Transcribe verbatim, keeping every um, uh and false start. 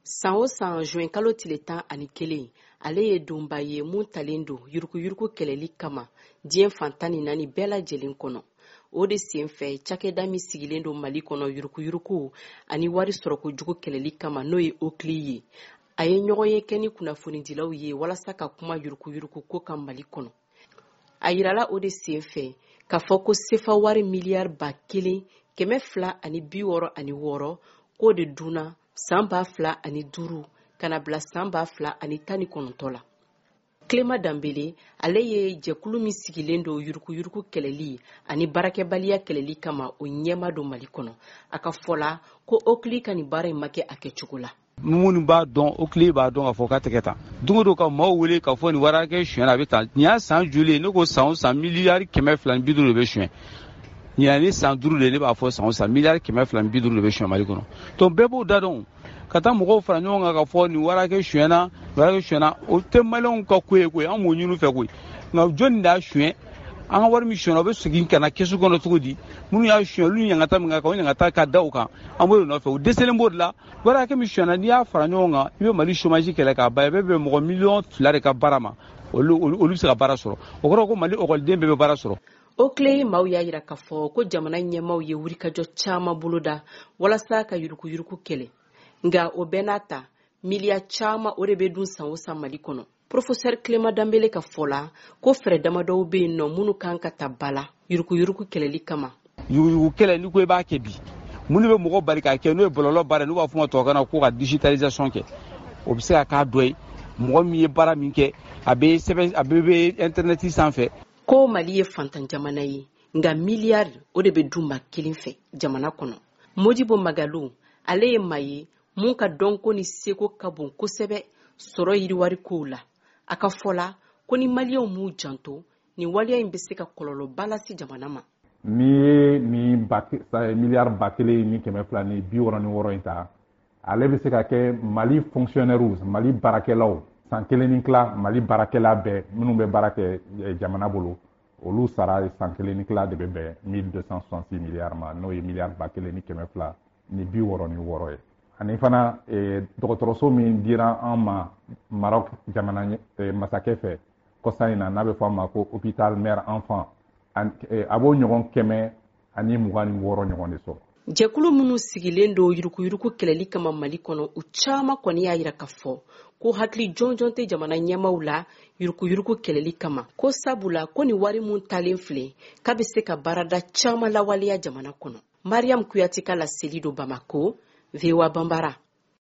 san o san juin kalo tile tan ani kelen ale ye donba ye mun talen don yuruguyurugu kɛlɛli kama diɲɛ fantan ni naani bɛɛ lajɛlen kɔnɔ. O de sen fɛ cakɛda min sigilen don Mali kɔnɔ yuruguyurugu ani wari sɔrɔkojugu kɛlɛli kama n'o ye Okli ye. A ye ɲɔgɔn ye kɛ ni kunnafonidilaw ye walasa ka kuma yuruguyurugu ko kan Mali kɔnɔ. A yirala o de sen fɛ k'a fɔ ko sefa wari miliyari ba kelen kɛmɛ fila ani bi wɔɔrɔ ani wɔɔrɔ k'o de dunna san ba fila ani duuru kana bila san ba fila ani tan ni kɔnɔntɔn la. Clément Dembélé ale ye jɛkulu min sigilen don yuruguyurugu kɛlɛli ani barakɛbaliya kɛlɛli kama o ɲɛma don Mali kɔnɔ. A ka fɔla ko Okli ka nin baara in ma kɛ a kɛcogo la. Minnu b'a dɔn Okli b'a dɔn k'a fɔ k'a tɛ kɛ tan. Don o don ka maaw wele k'a fɔ nin wari hakɛ sonyɛla a bɛ tan. Nin y'a san joli ne ko san o san miliyari kɛmɛ fila ni bi duuru de bɛ sonyɛ. Nin y'a ni san duuru de ne b'a fɔ san o san miliyari kɛmɛ fila ni bi duuru de bɛ sonyɛ Mali kɔnɔ. Donc bɛɛ b'o da dɔn. Ka taa mɔgɔw fara ɲɔgɔn kan ka fɔ nin wari hakɛ sonyɛla wari hakɛ sonyɛla o tɛ maliyɛnw ka ko ye koyi an m'o ɲini fɛ koyi. Nka jɔnni de y'a sonyɛ an ka wari min sonyɛla o bɛ segin ka na kɛsu kɔnɔ cogo di minnu y'a sonyɛ olu ɲangata min kan o ɲangata ka da o kan an b'o de nɔfɛ o dɛsɛlen b'o de la wari hakɛ min sonyɛla n'i y'a fara ɲɔgɔn kan i bɛ Mali chômage kɛlɛ k'a ban i bɛ bɛn mɔgɔ miliyɔn fila de ka baara ma olu olu bɛ se ka baara sɔrɔ o kɔrɔ ko Mali ɔkɔliden bɛɛ bɛ baara sɔrɔ. Okli maaw y'a yira k'a fɔ ko jamana ɲɛmaaw ye wulikajɔ caman boloda walasa ka yuruguyurugu kɛlɛ nka o bɛɛ n'a ta miliya caman o de bɛ dun san o san Mali kɔnɔ. Professeur Clément Dembélé ka fɔla ko fɛrɛ damadɔw bɛ yen nɔ minnu kan ka ta bala yuruguyurugu kɛlɛli kama. Yuruguyurugu kɛlɛ ni ko i b'a kɛ bi minnu bɛ mɔgɔ bari k'a kɛ n'o ye bɔlɔlɔ baara n'u b'a fɔ ma tubabukan na ko ka digitalisation kɛ o bɛ se ka k'a dɔ ye mɔgɔ min ye baara min kɛ a bɛ sɛbɛn a bɛ bɛ internet sanfɛ. Ko Mali ye fantan jamana ye nka miliyari o de bɛ dun ma kelen fɛ jamana kɔnɔ. Modibo Magalu ale ye maa ye mun ka dɔnko ni seko ka bon kosɛbɛ sɔrɔ yiriwari kow la. A ka fɔla ko ni maliyɛnw m'u janto nin waliya in bɛ se ka kɔlɔlɔba lase jamana ma. N'i ye nin miliyari ba kelen ni kɛmɛ fila ni bi wɔɔrɔ ni wɔɔrɔ in ta ale bɛ se ka kɛ Mali fonctionnaires Mali baarakɛlaw san kelen ni tila Mali baarakɛla bɛɛ minnu bɛ baara kɛ jamana bolo olu sara san kelen ni tila de bɛ bɛn mille deux cent soixante-six miliyari ma n'o ye miliyari ba kelen ni kɛmɛ fila ni bi wɔɔrɔ ni wɔɔrɔ ye. Ani fana dɔgɔtɔrɔso min dira an ma Maroc jamana masakɛ fɛ kɔsa in na n'a bɛ fɔ a ma ko hôpital mère enfant a b'o ɲɔgɔn kɛmɛ ani mugan ni wɔɔrɔ ɲɔgɔn de sɔrɔ. Jɛkulu minnu sigilen don yuruguyurugu kɛlɛli kama Mali kɔnɔ u caman kɔni y'a yira k'a fɔ ko hakili jɔnjɔn tɛ jamana ɲɛmaaw la yuruguyurugu kɛlɛli kama ko sabula ko nin wari mun talen filɛ k'a bɛ se ka baarada caman lawaleya jamana kɔnɔ. Mariam Kuyate ka laseli don Bamako, V O A Bambara.